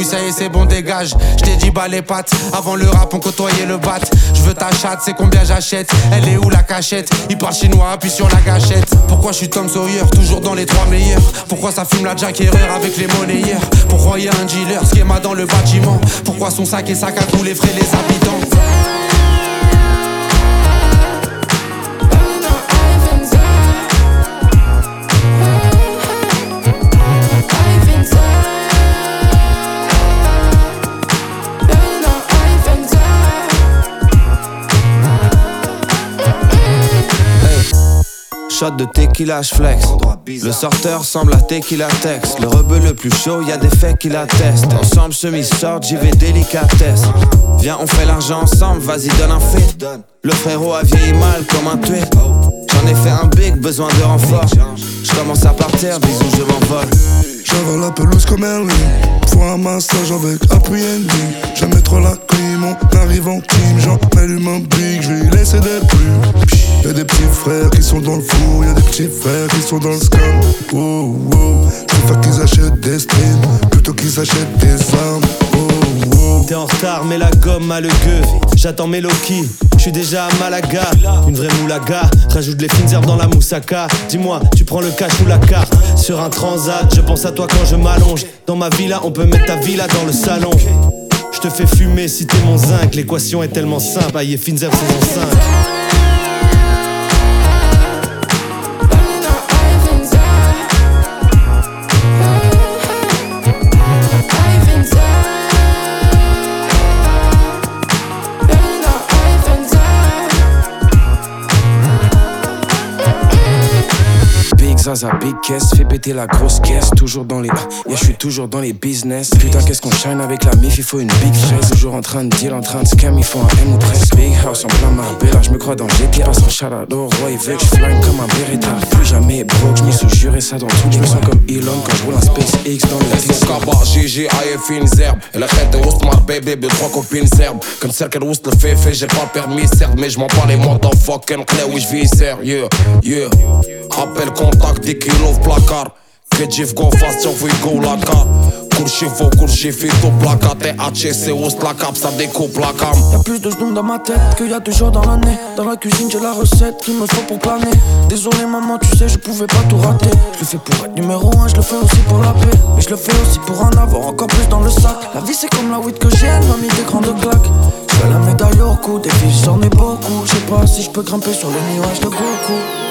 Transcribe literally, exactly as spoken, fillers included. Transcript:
ça y est c'est bon dégage. J't'ai dit bas les pattes, avant le rap on côtoyait le bat. J'veux ta chatte, c'est combien j'achète. Elle est où la cachette? Il parle chinois, appuie sur la gâchette. Pourquoi j'suis Tom Sawyer, toujours dans les trois meilleurs? Pourquoi ça fume la Jack Herrera avec les monnayeurs? Pourquoi y'a un dealer, schéma dans le bâtiment? Pourquoi son sac et sac à tous les frais les habitants? Shot de tequila, j'flex. Le sorteur semble à tequila tex. Le rebeu le plus chaud, y'a des faits qui l'attestent. Ensemble, chemise short, j'y vais délicatesse. Viens, on fait l'argent ensemble, vas-y, donne un fait. Le frérot a vieilli mal comme un tué. J'en ai fait un big, besoin de renfort. J'commence à partir, bisous, je m'envole. J'avale la pelouse comme Henry. Faut un massage avec appui N D. Jamais trop la clim, on arrive en team. J'en allume un big, j'vais y laisser des plumes. Y'a des petits frères qui sont dans le four, y'a des petits frères qui sont dans le scam. Oh oh, j'préfère qu'ils achètent des streams plutôt qu'ils achètent des armes. Oh oh. T'es en retard mais la gomme a le gueux. J'attends mes Loki, j'suis déjà à Malaga. Une vraie moulaga, rajoute les fines herbes dans la moussaka. Dis-moi, tu prends le cash ou la carte? Sur un transat, je pense à toi quand je m'allonge. Dans ma villa, on peut mettre ta villa dans le salon. Je te fais fumer si t'es mon zinc. L'équation est tellement simple, aïe, fines herbes saison cinq. Zaza, big caisse, fais péter la grosse caisse. Toujours dans les yeah, j'suis toujours dans les business. Putain, qu'est-ce qu'on shine avec la mif, il faut une big fraise. Toujours en train de deal, en train de scam, il faut un M ou presque. Big house en plein Marbella, j'me crois dans G T A. Passe un shout-out au roi, il veut que j'flingue comme un Beretta. Plus jamais broke, j'me suis juré ça dans tout. J'me sens comme Elon quand j'roule un SpaceX dans le Tesla. G G, aïe, fines herbes. Elle a fait de oust, ma baby, de trois copines serbes. Comme celle qu'elle oust le fait, fait, j'ai pas le permis, certes. Mais j'm'en parle, moi dans fucking clé, oui, j'vis sérieux, yeah. Appel contact, dix kilos placard. Que Jeff go fast, j'en veux go la car. Kurchivo, kurchifito, placa. T H C, oust la cap, ça découpe la cam. Y'a plus de zoom dans ma tête qu'il y a deux jours dans l'année. Dans la cuisine, j'ai la recette qu'il me faut pour planer. Désolé maman, tu sais, je pouvais pas tout rater. Je le fais pour être numéro un, je le fais aussi pour la paix. Mais je le fais aussi pour en avoir encore plus dans le sac. La vie c'est comme la weed que j'ai, elle m'a mis des grandes claques. J'fais la médaille au cou, des filles j'en ai beaucoup. Je sais pas si je peux grimper sur les nuages de Goku.